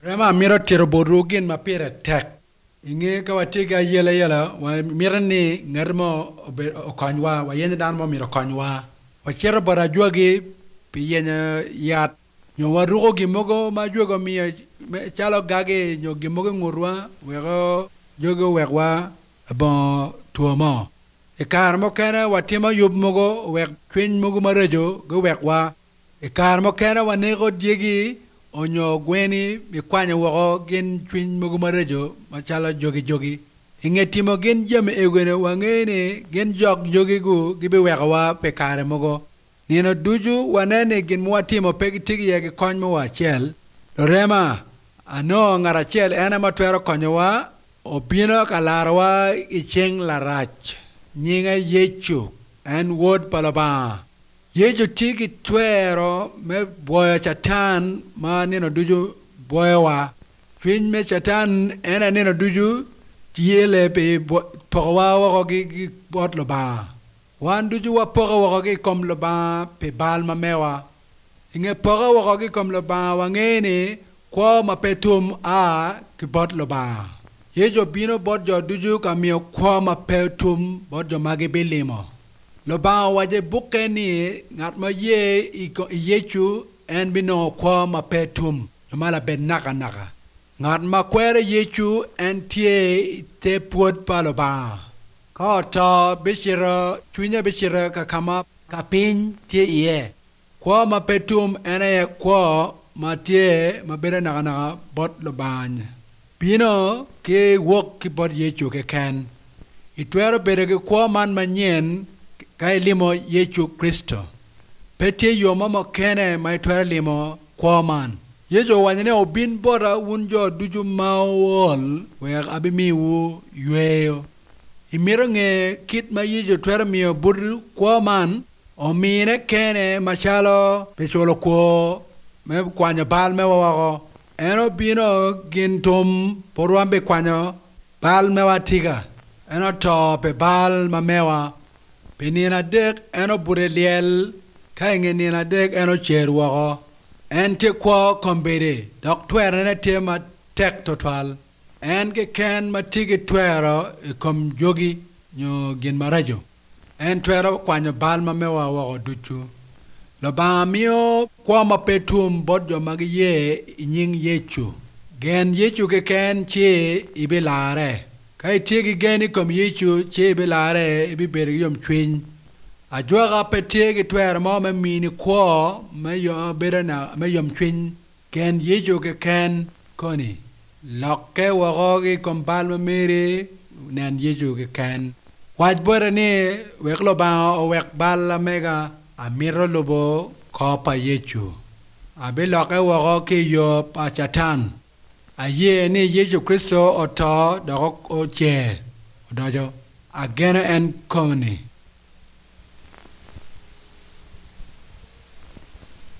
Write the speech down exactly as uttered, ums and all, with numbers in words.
Rema miro tiro borugin ma pira tek. Inge ka watiga yela yela wa mira ni ngarmo okanywa wa yenya dan mo miro kanywa. Wa chero bara juagi pi yenya yat. Nyo wa rugo gimogo ma jugo mi chalo gage nyo gimogo ngurwa wego jogo wegwa bon tuomo. E kar mo kena watima yub mogo weg twin mogo marejo go wegwa. E kar mo kena wa nego diegi onyo gweni mi kwanya wako gen twin mogo marejo machala jogi jogi. Inge timo gen jame egwene wangene gen jog jogi gu gibe wegwa pe kare mogo. Nino duju wanene gen mua timo pegi tigi yagi konymo wa chel. Lorema ano ngara chel ena matwero konyowa obino kalarwa icheng larach. Nyinga yechu en word palaba. Yechu tigi twero me boya chatan ma nino duju boya wa. Fin me chatan ena nino duju tiele pe pokwa wako ki bot loba. Wan duju wa pokwa wako ki kom loba pe bal ma mewa. Inge pokwa wako ki kom loba wangene kwa mapetum a ki bot loba. Yejo bino bot jo duju kamio kwa mapetum bot jo magi bilimo. Loba waje buke ni ngat ma ye iko yechu en bino kwa mapetum. Yomala ben naka naka. Ngat ma kwere yechu en tie te puot pa loba. Ka ta bishira chunya bishira kakama kapin tie iye. Kwa mapetum ene kwa ma tie ma bere naka naka bot lobanya. Pino ke wok ki bot yechu ke ken. Itwero bere ke kwa man manyen kai limo yechu Kristo. Pete yo mama kene ma itwero limo kwa man. Yecho wanyane obin bora unjo duju mawol wek abimi wu yueyo. Imiro nge kit ma yecho twero miyo buru kwa man omine kene machalo pecholo kwa me kwanya bal me wawako. Eno bino gintum poruambe kwanyo bal mewa tiga. Eno to pe bal ma mewa. Pe nina dek eno bure liel. Kainge nina dek eno cheru wako. En te kwa kombede. Dok twere ne te ma tek total. En ke ken ma tigi twero kom jogi nyo gin marajo. En twero kwanyo bal ma mewa wako duchu. Lo ba mio kwa mapetum bodjo magi ye nying yechu. Gen yechu ke ken che ibe lare. Kai tigi geni kom yechu che ibe lare ibe beri yom chwin. A jwaga pe tigi twer mo me mini kwa me yom beri na me yom chwin. Gen yechu ke ken koni. Lokke wagogi kom balma mire nan yechu ke ken. Waj bora ni wek lo ba o wek bala mega. Amiro lobo kopa yechu. Abe loke wako ki yo pa chatan. Aye ni Yesu Kristo oto doko o che. Odojo. Agena en komini.